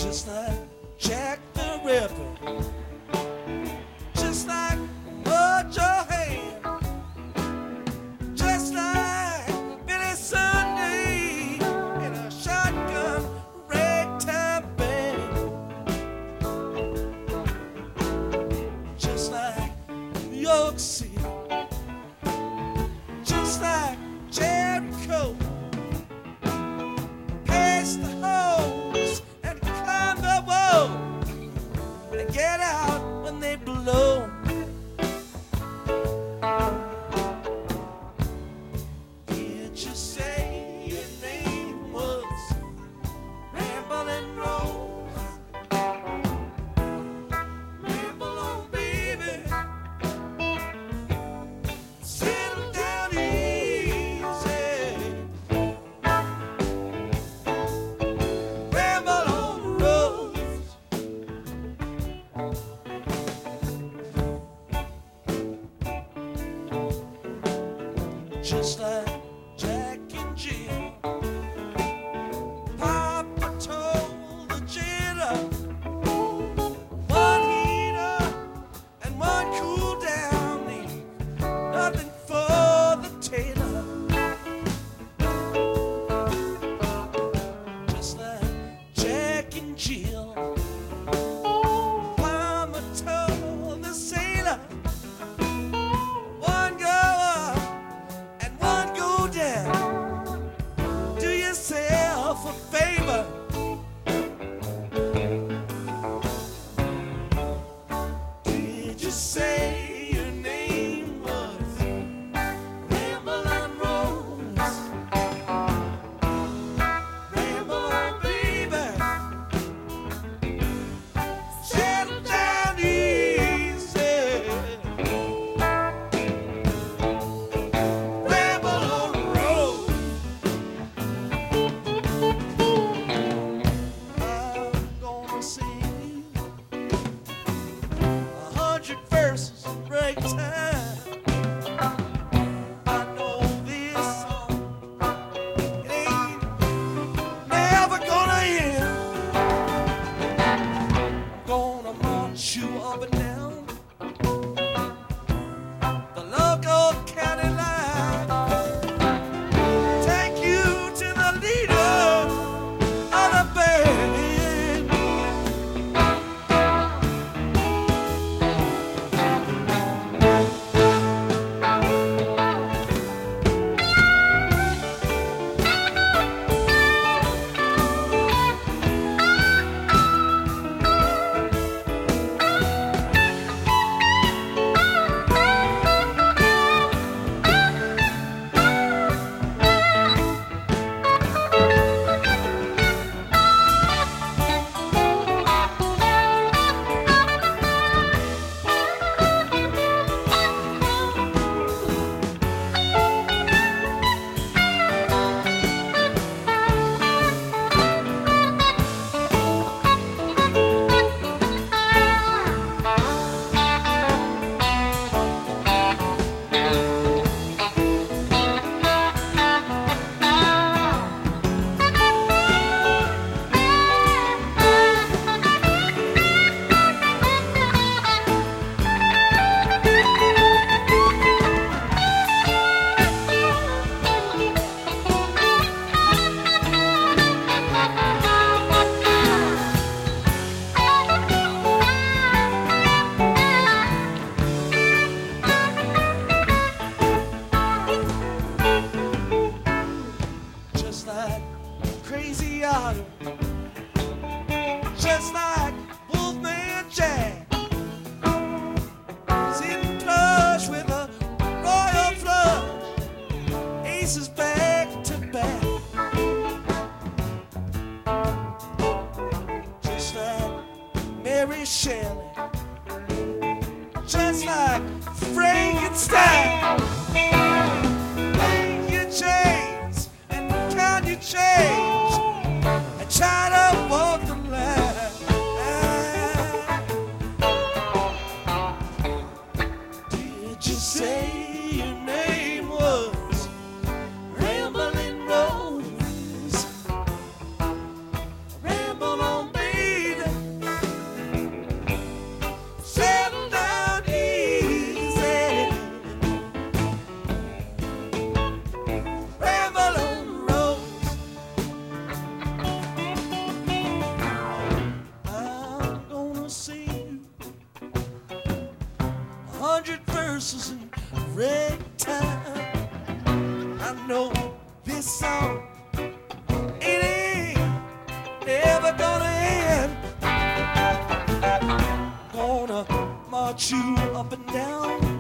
just like Jack the Ripper, just like Mud Johann, just like Billy Sunday in a shotgun ragtime band, just like New York City, just like Jericho. Pass the hose and climb the wall and get out when they blow. Did you say your name was Ramblin' Rose? Ramble on, baby. Settle down easy. Ramble on the road. Just like Jack and Jill, Papa told the jailer, one heater and one cool down, leave nothing for the tailor. Just like Jack and Jill, Mama told the sailor, one go up and one go down. Do yourself a favor. Did you say your name was Ramblin' Rose? Ramble on, baby. Settle down easy. Ramble on the road. I'm gonna sing 100 verses in break time. I know this song, it ain't never gonna end. I'm gonna march you up and down the local county line, take you to the leader of the band. Just like Crazy Otto, just like Wolfman Jack, sitting flush with a royal flush, aces back to back. Just like Mary Shelley, just like Frankenstein. Make your chains and count your change and try to walk the line. Did you say your name was Ramblin' Rose? Ramble on, baby. 100 verses in ragtime. I know this song it ain't never gonna end. Gonna march you up and down